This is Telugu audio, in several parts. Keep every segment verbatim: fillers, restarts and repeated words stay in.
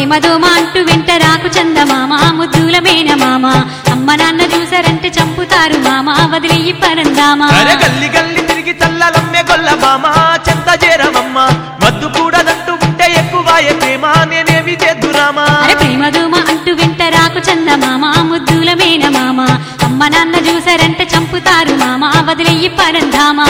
ప్రేమదోమ అంటూ వెంట రాకు చందమామ ముద్దుల మేన మామ అమ్మ నాన్న చూసారంటే చంపుతారు మామ వదిలేయి పరందామా గల్లి గల్లి తిరిగి చల్లలమ్మే గొల్ల మామ చెంత చేరమమ్మ మద్దు కూడా దంటూ ఉంటే ఎక్కువాయే ప్రేమ నేనేమి చేద్దురామా ప్రేమదోమ అంటూ వెంట రాకు చందమామ ముద్దుల మేన మామ అమ్మ నాన్న చూసారంటే చంపుతారు మామ వదిలేయి పరందామా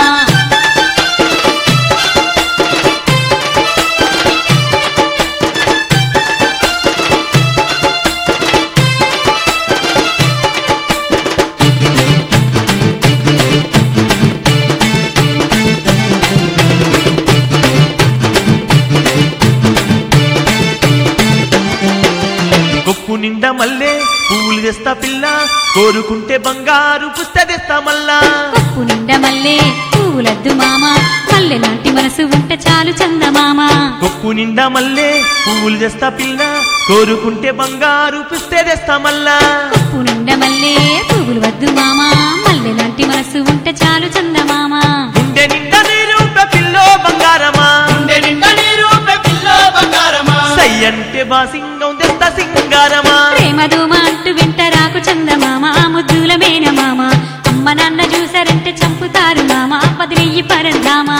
కొప్పు నిండా మల్లే పువ్వులు తెస్తా పిల్ల కోరుకుంటే బంగారు పుస్త తెస్తా మల్లా కొప్పు నిండా మల్లే పువ్వులద్దు మామ మల్లె లాంటి మనసు ఉంటే చాలు చందమామ కొప్పు నిండా మల్లే పువ్వులు తెస్తా పిల్ల కోరుకుంటే బంగారు పుస్తే తెస్తా మల్లా కొప్పు నిండా మల్లే పువ్వులు వద్దు మామ మల్లె లాంటి మనసు ఉంటే చాలు చందమామ గుండె నిండా నీరు పిల్లో బంగారమా గుండె నిండా నీరు పిల్లో బంగారమా సై అంటే బాసింగం తెస్తా సింగారమా ప్రేమదోమ అంటూ వెంట రాకు చందమామ ముద్దుల మేన మామ అమ్మ నాన్న చూసారంటే చంపుతారు మామ వదిలేయి పరందామా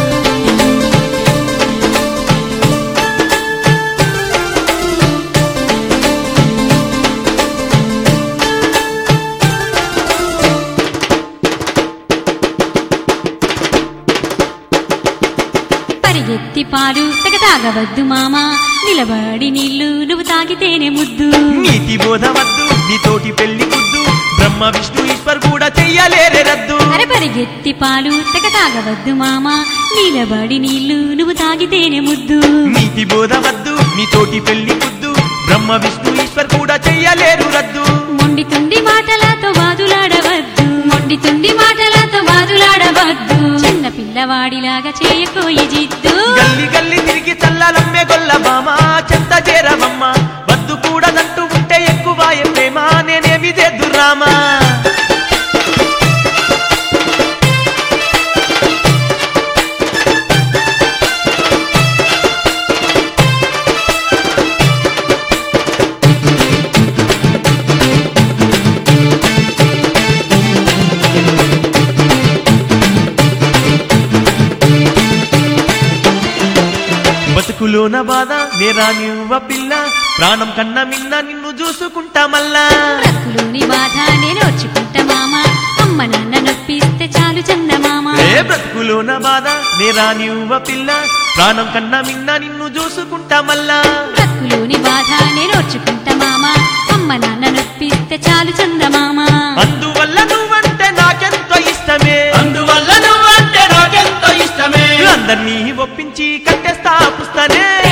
పరిగెత్తి పాలు తెగ తాగవద్దు మామ నిలబడి నీళ్లు నువ్వు తాగితేనే ముద్దు నీతి బోధ వద్దు నీతోటి పెళ్లి ముద్దు బ్రహ్మ విష్ణు ఈశ్వర్ కూడా చెయ్యలేరే రద్దు అరే పరిగెత్తి పాలు తెగ తాగవద్దు మామ నిలబడి నీళ్లు నువ్వు తాగితేనే ముద్దు నీతి బోధ వద్దు నీతోటి పెళ్లి ముద్దు బ్రహ్మ విష్ణు ఈశ్వర్ కూడా చెయ్యలేరు రద్దు మొండి తుండి మాటలతో వాదులాడవద్దు మొండి తుండి మాటలతో వాదులాడవద్దు చిన్న పిల్లవాడిలాగా చేయకోయి జిద్దు గల్లి గల్లి తిరిగి చల్లలమ్మే గొల్ల బామ చెత్త చేరమమ్మ వద్దు కూడా దంటూ ఉంటే ఎక్కువాయే ప్రేమ నేనేమి చేద్దురామా బతుకులోన బాధ నేరానివ్వ పిల్ల ప్రాణం కన్నా మిన్న నిన్ను చూసుకుంటా మల్లా బ్రతుకులోని బాధ నేను వచ్చుకుంటా మామ అమ్మ నాన్న నొప్పిస్తే చాలు చందమామ ఏ బ్రతుకులోన బాధ నేరానివ్వ పిల్ల ప్రాణం కన్నా మిన్న నిన్ను చూసుకుంటా మల్లా బ్రతుకులోని బాధ నేను వచ్చుకుంటా మామ అమ్మ నాన్న నొప్పిస్తే చాలు చందమామ అందువల్ల నువ్వంటే నాకెంతో ఇష్టమే అందువల్ల నువ్వంటే నాకెంతో ఇష్టమే అందరినీ ఒప్పించి కట్టేస్తా పుస్తనే